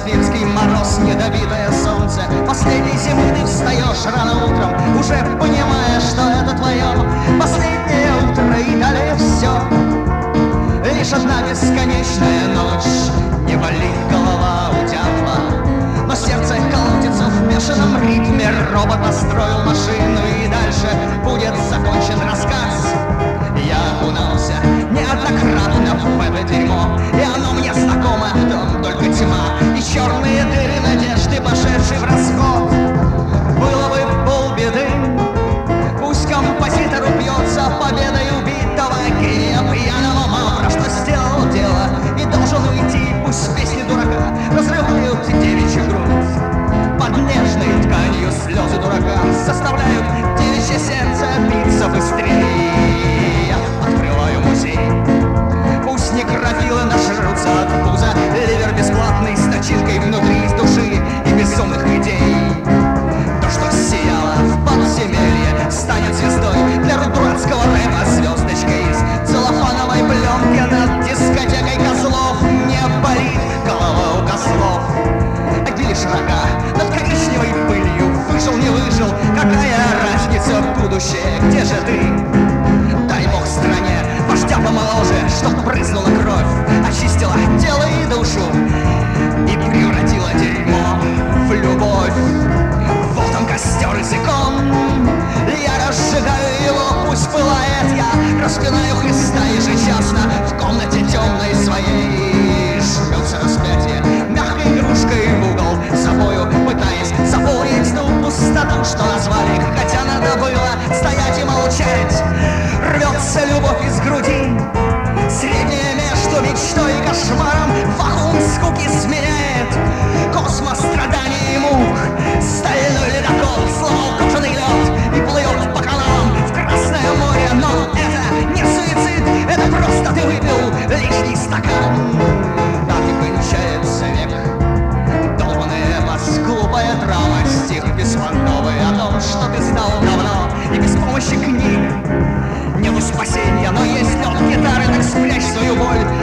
сибирский мороз, недобитое солнце. Последней зимы ты встаешь рано утром, уже понимая, что это твое последнее утро, и далее все. Лишь одна бесконечная ночь, не болит голова у дятла, но сердце колотится в бешеном ритме. Робот настроил машину, и дальше будет закончен рассказ. Я окунался неоднократно в это дерьмо, и оно мне знакомо, там только тьма и черные дыры надежды, пошедшие в расход. Было бы полбеды, пусть композитор упьется победой убитого гения пьяного мавра, что сделал дело и должен уйти. Пусть песни дурака разрывают девичью грудь, под нежной тканью слезы дурака заставляют девичье сердце биться быстрее. Я открываю музей, пусть некрофилы нажрутся от пуза, ливер бесплатный с начинкой внутри, из души и безумных идей. То, что сияло в подземелье, станет звездой для дурацкого рэпа, звездочкой из целлофановой пленки над дискотекой козлов. Не болит голова у козлов, одни широка над коричневой пылью. Выжил, не выжил, какая разница, будущее, где же ты? Дай бог стране вождя помоложе, чтоб брызнула кровь, очистила тело и душу и превратила дерьмо в любовь. Вот он, костер из икон, я разжигаю его, пусть пылает. Я распинаю Христа ежечасно в комнате темной своей. Жмется распятие мягкой игрушкой в угол собою, пытаясь заполнить ту пустоту, что назвали, хотя надо было стоять и молчать. Рвется любовь из груди, средняя между мечтой и кошмаром, вакуум скуки сменяет космос страданий и мук. Стальной ледокол сломал кожаный лед и плывет по каналам в Красное море. Но это не суицид, это просто ты выпил лишний стакан. Так и кончается век, долбаный эпос, глупая драма, стих беспонтовый о том, что ты знал давно, и без помощи книг нету спасения. Но есть лед гитары, так спрячь свою боль